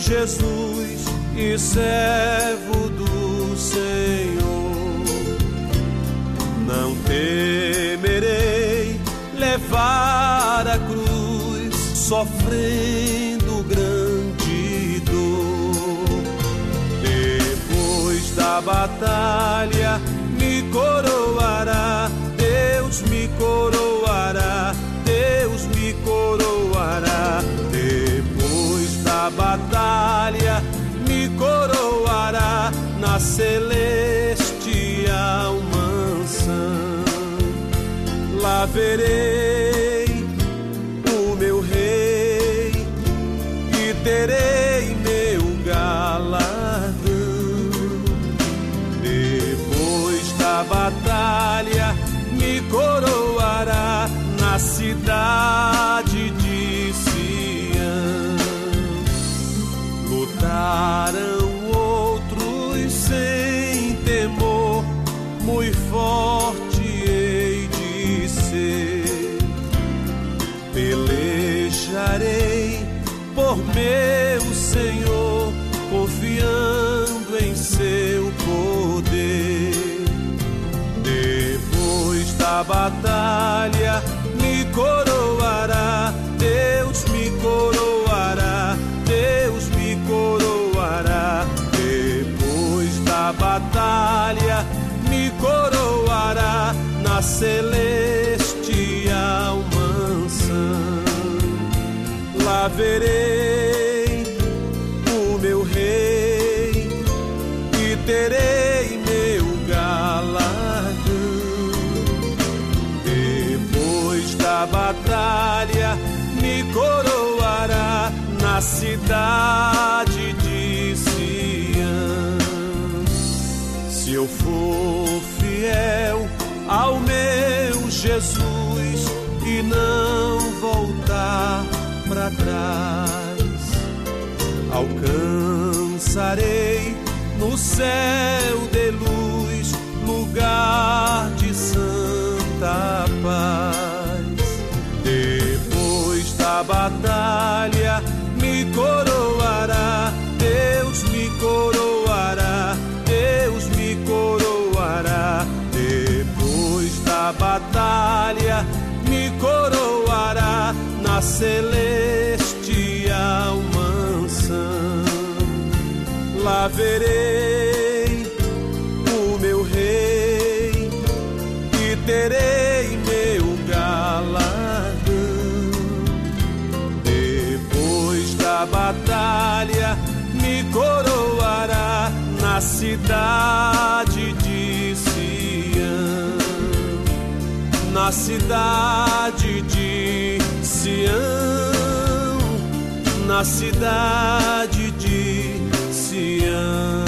Jesus e servo do Senhor. Não temerei levar a cruz, sofrendo grande dor. Depois da batalha me coroará, Deus me coroará, Deus me coroará. Depois da batalha me coroará na celestial mansão. Lá verei o meu rei e terei meu galardão. Depois da batalha me coroará na cidade de Sião. Lutaram outros sem temor, muito forte hei de ser. Pelejarei por meu Senhor, confiando em seu poder. Depois da batalha me coroará, Deus me coroará, Deus me coroará. Depois da batalha me coroará na celestial mansão. Lá verei o meu rei e terei meu galardão. Depois da batalha me coroará na cidade de Sião. Se eu for fiel ao meu Jesus e não voltar para trás, alcançarei no céu de luz lugar de santa paz. Depois da batalha me coroará, Deus me coroará, Deus me coroará. Depois da batalha me coroará na celestial mansão. Lá verei o meu rei e terei meu galardão. Depois da batalha me coroará na cidade de Sião. Na cidade de Sião, na cidade de Sião.